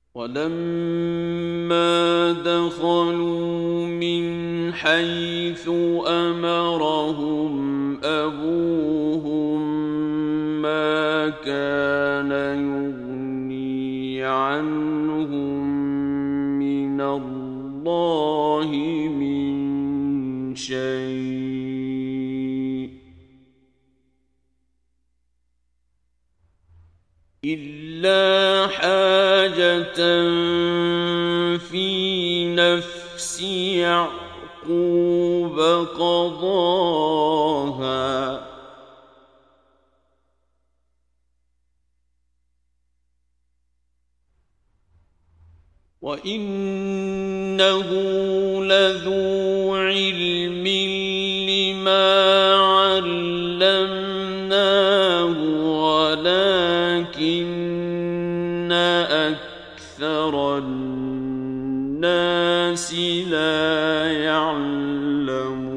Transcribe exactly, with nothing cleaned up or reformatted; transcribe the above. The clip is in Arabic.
ولما دخلوا من حيث أمرهم أبوهم ما كان يغني عنهم من الله من شيء إلا حاجة في نفس يعقوب قضاها وإنه لذو علم لما علمناه ولكن أكثر الناس لا يعلمون